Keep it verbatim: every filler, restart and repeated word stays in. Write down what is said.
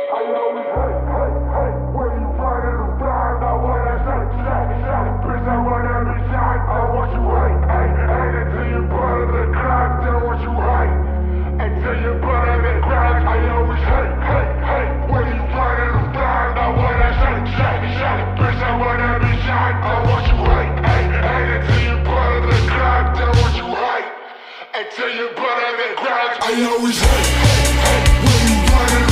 I always hate, hate, hate when you running around. I wanna say, say, say, bitch, I wanna be shot. I want you hate, hate, hate until you butter the crack. Then what you hate until you butter the crack. I always hate, hate, hate when you running around. I wanna say, say, say, bitch, I wanna be shot. I want you hate, hate, hate until you butter the crack. Then what you hate until you butter the crack. I always hate, hate, hate when you running